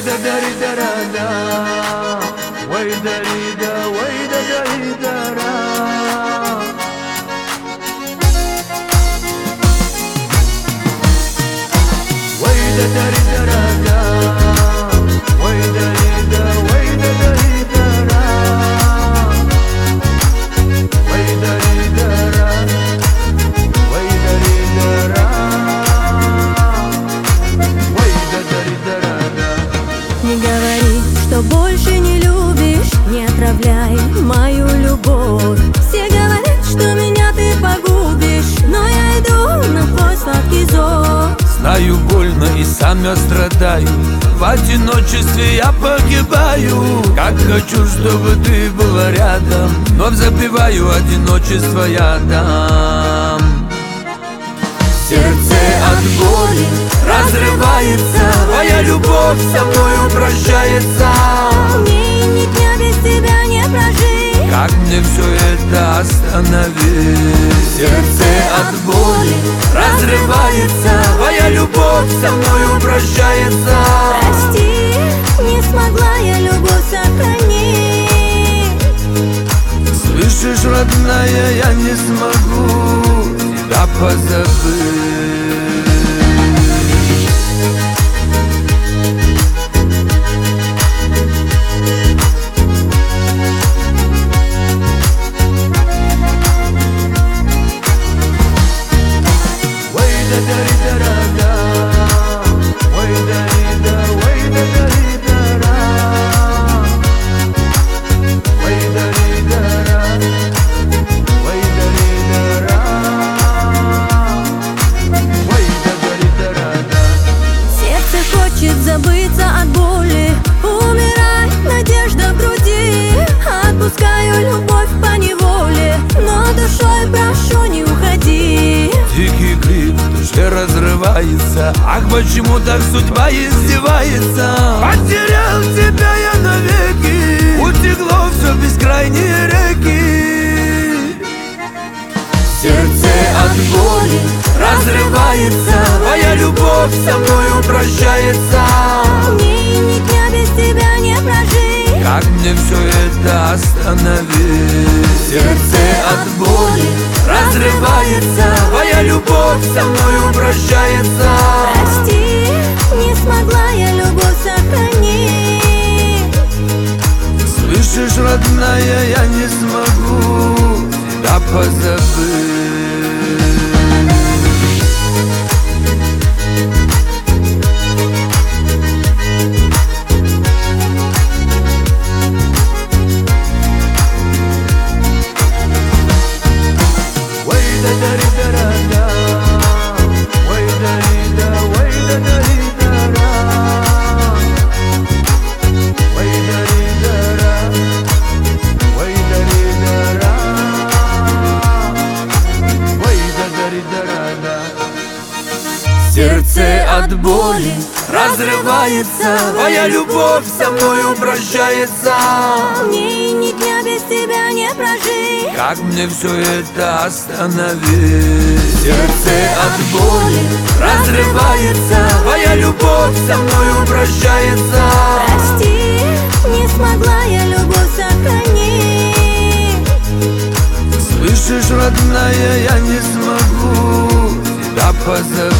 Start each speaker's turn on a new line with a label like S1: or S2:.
S1: da da ri da ra da, way da ri da, way da da ri da ra. Way da da ri da ra da, way da ri da, way da da ri da ra. Way da ri da ra, way da ri da ra. Way da da ri da ra da.
S2: Не говори, что больше не любишь, не отравляй мою любовь. Все говорят, что меня ты погубишь, но я иду на твой сладкий зов.
S1: Знаю, больно и сам я страдаю, в одиночестве я погибаю. Как хочу, чтобы ты была рядом, но запиваю одиночество ядом. Сердце от боли разрывается, твоя любовь со мною прощается.
S2: Мне ни дня без тебя не прожить.
S1: Как мне все это остановить? Сердце от боли разрывается, твоя любовь со мною прощается.
S2: Прости, не смогла я любовь сохранить.
S1: Слышишь, родная, я не смогу тебя позабыть.
S2: Забыться от боли, умирает надежда в груди. Отпускаю любовь по неволе, но душой прошу, не уходи.
S1: Дикий крик в душе разрывается, ах, почему так судьба издевается? Потерял тебя я навеки, утекло все в бескрайние реки. Сердце от боли разрывается, твоя любовь со мною прощается.
S2: Мне ни дня без тебя не прожить.
S1: Как мне все это остановить? Сердце от боли разрывается, твоя любовь со мною прощается.
S2: Прости, не смогла я любовь сохранить.
S1: Слышишь, родная, я не смогу тебя позабыть. Сердце от боли разрывается, твоя любовь со мною прощается.
S2: Мне ни дня без тебя не прожить.
S1: Как мне все это остановить? Сердце от боли разрывается, твоя любовь со мною прощается.
S2: Прости, не смогла я любовь сохранить.
S1: Слышишь, родная, я не смогу тебя позабыть.